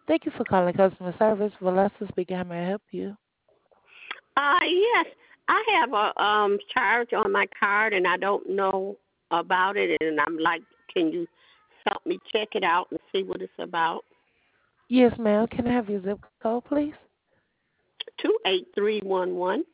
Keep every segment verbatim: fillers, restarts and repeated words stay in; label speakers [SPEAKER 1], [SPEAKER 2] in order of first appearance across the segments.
[SPEAKER 1] Thank you for calling customer service. Valessa speaking. How may I help you?
[SPEAKER 2] Uh, yes, I have a um charge on my card and I don't know about it, and I'm like, can you help me check it out and see what it's about?
[SPEAKER 1] Yes, ma'am. Can I have your zip code, please?
[SPEAKER 2] Two eight three one one.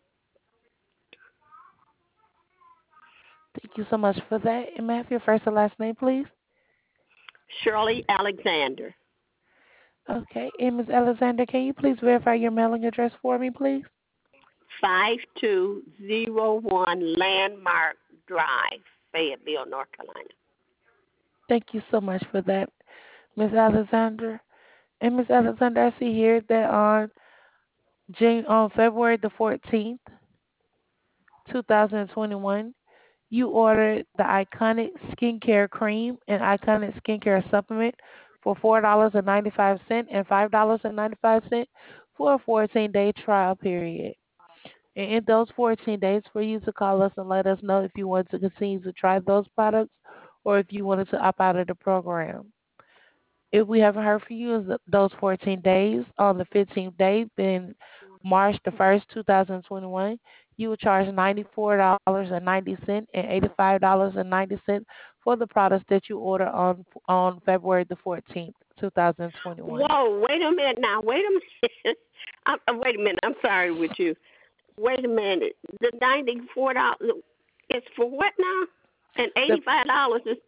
[SPEAKER 1] Thank you so much for that. And may I have your first and last name, please?
[SPEAKER 2] Shirley Alexander.
[SPEAKER 1] Okay. And Miz Alexander, can you please verify your mailing address for me, please?
[SPEAKER 2] Five two zero one Landmark Drive, Fayetteville, North Carolina.
[SPEAKER 1] Thank you so much for that, Miss Alexander. And Miss Alexander, I see here that on June, on February the fourteenth, two thousand twenty-one, you ordered the Iconic Skincare Cream and Iconic Skincare Supplement for four dollars and ninety-five cents and five dollars and ninety-five cents for a fourteen-day trial period. And in those fourteen days, for you to call us and let us know if you want to continue to try those products or if you wanted to opt out of the program. If we haven't heard from you in those fourteen days, on the fifteenth day, then March the first, two thousand twenty-one, you will charge ninety-four dollars and ninety cents and eighty-five dollars and ninety cents for the products that you order on on February the fourteenth, two thousand twenty-one.
[SPEAKER 2] Whoa, wait a minute now. Wait a minute. I'm, uh, wait a minute. I'm sorry with you. Wait a minute. The ninety four dollars is for what now? And
[SPEAKER 1] The
[SPEAKER 2] eighty five dollars is.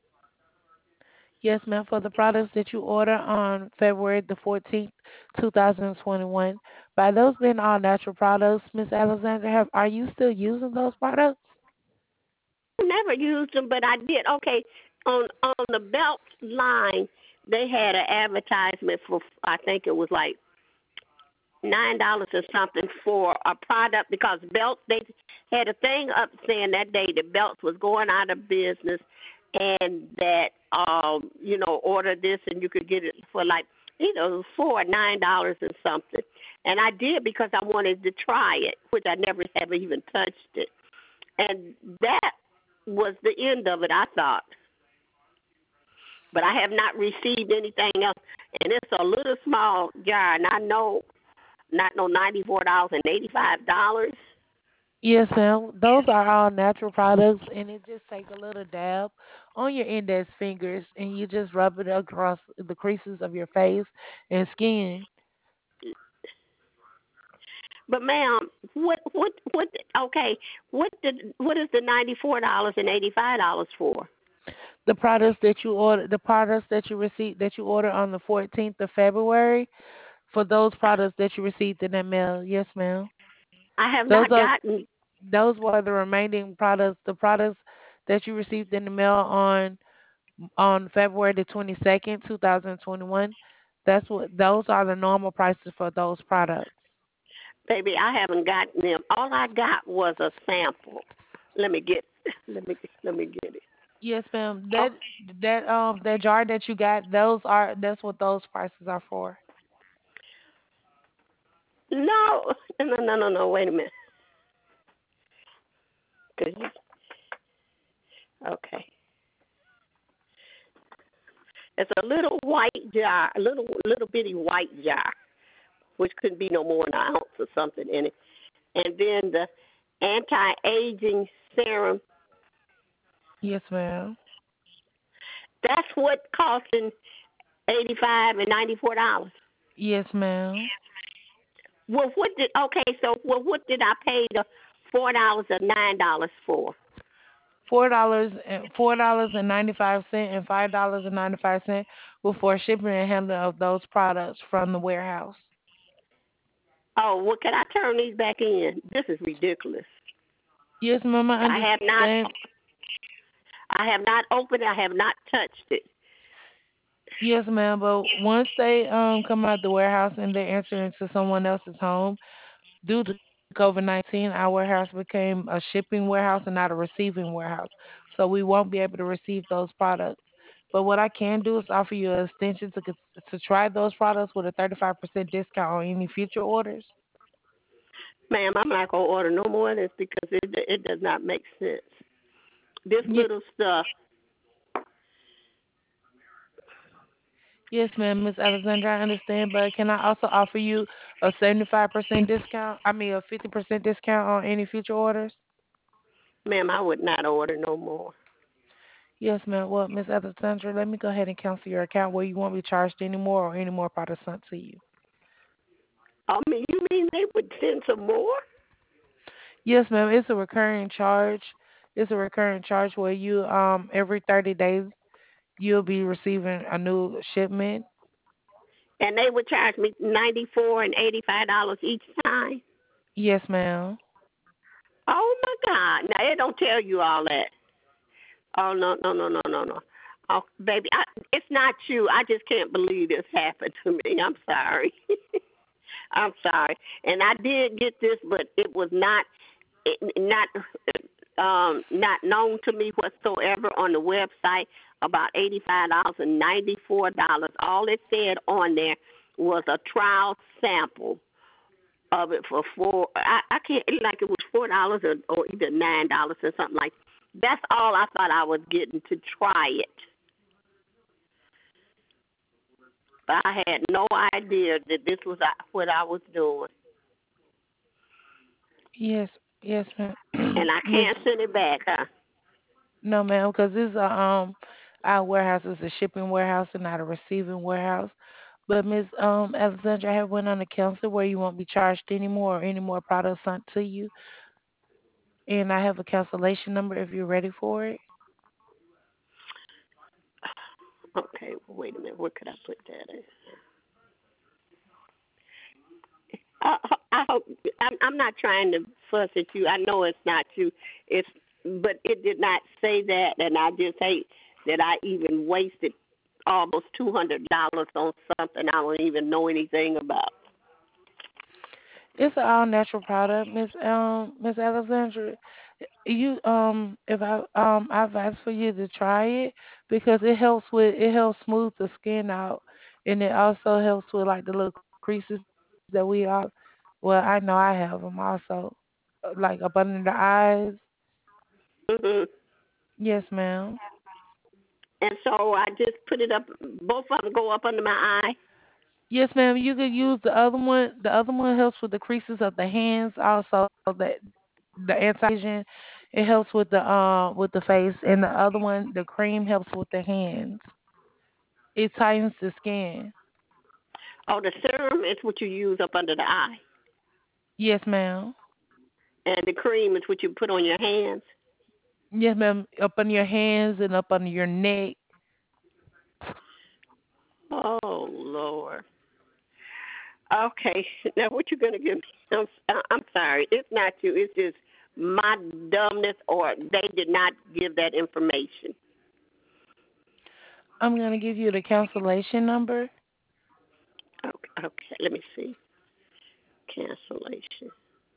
[SPEAKER 1] Yes, ma'am, for the products that you order on February the fourteenth, two thousand twenty-one. By those being all natural products, Miss Alexander, have are you still using those products?
[SPEAKER 2] Never used them, but I did. Okay, on on the belt line, they had an advertisement for. I think it was like nine dollars or something for a product because belts. They had a thing up saying that day the belts was going out of business, and that um you know order this and you could get it for like you know four or nine dollars or something. And I did because I wanted to try it, which I never have even touched it. And that was the end of it, I thought. But I have not received anything else. And it's a little small jar, and I know not no ninety-four dollars and eighty-five dollars.
[SPEAKER 1] Yes, ma'am. Those are all natural products, and it just takes a little dab on your index fingers, and you just rub it across the creases of your face and skin.
[SPEAKER 2] But ma'am, what what what? Okay, what did what is the ninety-four dollars and eighty-five dollars for?
[SPEAKER 1] The products that you order, the products that you receive that you order on the fourteenth of February, for those products that you received in the mail. Yes, ma'am.
[SPEAKER 2] I have
[SPEAKER 1] Those
[SPEAKER 2] not
[SPEAKER 1] are
[SPEAKER 2] gotten.
[SPEAKER 1] those were the remaining products, the products that you received in the mail on on February the twenty-second, two thousand twenty-one. That's what those are the normal prices for those products.
[SPEAKER 2] Baby, I haven't gotten them. All I got was a sample. Let me get. Let me let me get it.
[SPEAKER 1] Yes, ma'am.
[SPEAKER 2] Oh
[SPEAKER 1] That that um that jar that you got, those are that's what those prices are for.
[SPEAKER 2] no, no, no, no, no. Wait a minute. 'Cause you- okay, it's a little white jar, a little little bitty white jar, which couldn't be no more than an ounce or something in it. And then the anti-aging serum.
[SPEAKER 1] Yes, ma'am.
[SPEAKER 2] That's what costing eighty-five and ninety-four dollars.
[SPEAKER 1] Yes, ma'am.
[SPEAKER 2] Well, what did okay? So, well, what did I pay the four dollars or nine dollars for?
[SPEAKER 1] Four dollars and four dollars and ninety five cent and five dollars and ninety five cent before shipping and handling of those products from the warehouse.
[SPEAKER 2] Oh, well, can I turn these back in? This is ridiculous.
[SPEAKER 1] Yes, ma'am, I
[SPEAKER 2] I have not.
[SPEAKER 1] understand.
[SPEAKER 2] I have not opened it. I have not touched it.
[SPEAKER 1] Yes, ma'am, but once they um come out the warehouse and they enter into someone else's home, due to COVID nineteen, our warehouse became a shipping warehouse and not a receiving warehouse. So we won't be able to receive those products. But what I can do is offer you an extension to get- to try those products with a thirty-five percent discount on any future orders.
[SPEAKER 2] Ma'am, I'm not gonna order no more of this because it it does not make sense. This
[SPEAKER 1] Ye-
[SPEAKER 2] little stuff.
[SPEAKER 1] Yes, ma'am, Miss Alexandra, I understand, but can I also offer you a seventy-five percent discount? I mean, a fifty percent discount on any future orders?
[SPEAKER 2] Ma'am, I would not order no more.
[SPEAKER 1] Yes, ma'am. Well, Miss Alexandra, let me go ahead and cancel your account where you won't be charged anymore or any more products sent to you.
[SPEAKER 2] I mean, you mean they would send some more?
[SPEAKER 1] Yes, ma'am. It's a recurring charge. It's a recurring charge where you um every thirty days you'll be receiving a new shipment.
[SPEAKER 2] And they would charge me ninety four and eighty five dollars each time.
[SPEAKER 1] Yes, ma'am.
[SPEAKER 2] Oh my God! Now they don't tell you all that. Oh no no no no no no. Oh baby, I, it's not you. I just can't believe this happened to me. I'm sorry. I'm sorry. And I did get this, but it was not it, not um not known to me whatsoever on the website. About eighty five dollars and ninety four dollars. All it said on there was a trial sample of it for four. I, I can't like it was four dollars or, or either nine dollars or something like. That's all I thought I was getting to try it. But I had no idea that this was uh, what I was doing,
[SPEAKER 1] Yes, yes, ma'am.
[SPEAKER 2] and I
[SPEAKER 1] Miss,
[SPEAKER 2] can't send it back, huh?
[SPEAKER 1] no, ma'am, because this is a um our warehouse is a shipping warehouse and not a receiving warehouse. But Miss um Alexandra, I have went on a cancel where you won't be charged anymore or any more products sent to you, and I have a cancellation number if you're ready for it.
[SPEAKER 2] Okay, well, wait a minute. Where could I put that in? I, I hope I'm, I'm not trying to fuss at you. I know it's not you. It's but it did not say that, and I just hate that I even wasted almost two hundred dollars on something I don't even know anything about.
[SPEAKER 1] It's an all natural product, Miss um Miss Alexandra. You um if I um I advise for you to try it because it helps with it helps smooth the skin out, and it also helps with like the little creases that we all, well, I know I have them also, uh, like up under the eyes.
[SPEAKER 2] Hmm.
[SPEAKER 1] Yes, ma'am.
[SPEAKER 2] And so I just put it up. Both of them go up under my eye.
[SPEAKER 1] Yes, ma'am. You could use the other one. The other one helps with the creases of the hands. Also, that the anti-aging, it helps with the um with the face, and the other one, the cream, helps with the hands. It tightens the skin.
[SPEAKER 2] Oh, the serum is what you use up under the eye,
[SPEAKER 1] Yes, ma'am.
[SPEAKER 2] and the cream is what you put on your hands.
[SPEAKER 1] Yes, ma'am. Up on your hands and up under your neck.
[SPEAKER 2] Oh Lord. Okay, now what you gonna give me? I'm I'm sorry. It's not you. It's just my dumbness, or they did not give that information.
[SPEAKER 1] I'm gonna give you the cancellation number.
[SPEAKER 2] Okay, okay. Let me see. Cancellation.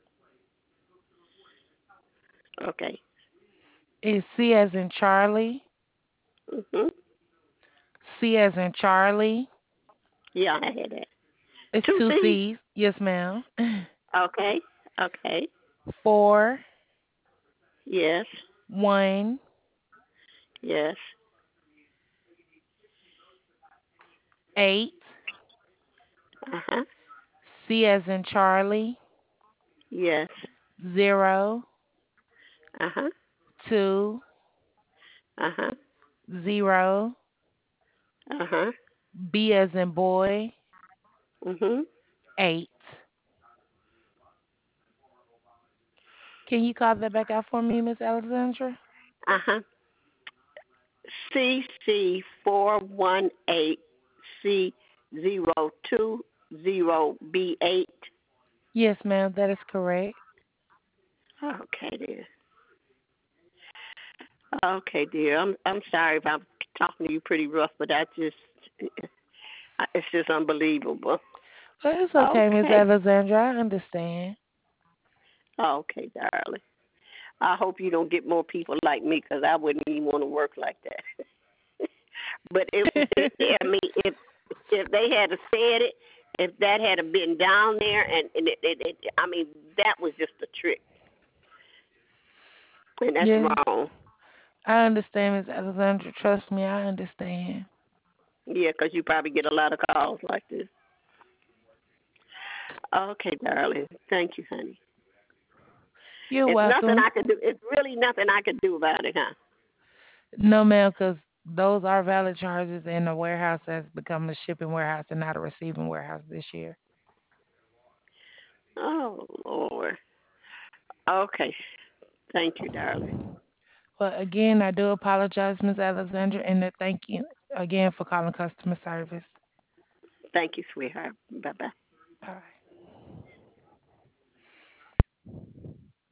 [SPEAKER 2] Okay.
[SPEAKER 1] It's C as in Charlie.
[SPEAKER 2] Mhm.
[SPEAKER 1] C as in Charlie.
[SPEAKER 2] Yeah, I had that.
[SPEAKER 1] It's
[SPEAKER 2] Two
[SPEAKER 1] two
[SPEAKER 2] C's.
[SPEAKER 1] C's. Yes, ma'am.
[SPEAKER 2] Okay. Okay.
[SPEAKER 1] Four,
[SPEAKER 2] Yes.
[SPEAKER 1] one,
[SPEAKER 2] Yes.
[SPEAKER 1] eight.
[SPEAKER 2] Uh huh.
[SPEAKER 1] C as in Charlie.
[SPEAKER 2] Yes.
[SPEAKER 1] Zero,
[SPEAKER 2] Uh huh.
[SPEAKER 1] two,
[SPEAKER 2] Uh huh.
[SPEAKER 1] zero.
[SPEAKER 2] Uh huh.
[SPEAKER 1] B as in boy.
[SPEAKER 2] Mhm.
[SPEAKER 1] Eight. Can you call that back out for me, Miss Alexandra?
[SPEAKER 2] Uh huh. C C four one eight C zero two zero B eight.
[SPEAKER 1] Yes, ma'am. That is correct.
[SPEAKER 2] Okay, dear. Okay, dear. I'm I'm sorry if I'm talking to you pretty rough, but I just it's just unbelievable.
[SPEAKER 1] Well, it's okay, Miss
[SPEAKER 2] Okay.
[SPEAKER 1] Alexandra. I understand.
[SPEAKER 2] Okay, darling. I hope you don't get more people like me, because I wouldn't even want to work like that. But it, it, I mean, if if they had said it, if that had been down there, and, and it, it, it, I mean, that was just a trick, and that's
[SPEAKER 1] Yes,
[SPEAKER 2] wrong.
[SPEAKER 1] I understand, Miss Alexandra. Trust me, I understand.
[SPEAKER 2] Yeah, 'cause you probably get a lot of calls like this. Okay, darling. Thank you, honey.
[SPEAKER 1] You're
[SPEAKER 2] It's nothing
[SPEAKER 1] welcome.
[SPEAKER 2] I can do. It's really nothing I can do about it, huh?
[SPEAKER 1] No, ma'am, because those are valid charges, and the warehouse has become a shipping warehouse and not a receiving warehouse this year.
[SPEAKER 2] Oh Lord. Okay. Thank you, darling.
[SPEAKER 1] But again, I do apologize, Miss Alexandra, and uh, thank you again for calling customer service.
[SPEAKER 2] Thank you, sweetheart. Bye bye.
[SPEAKER 1] Bye.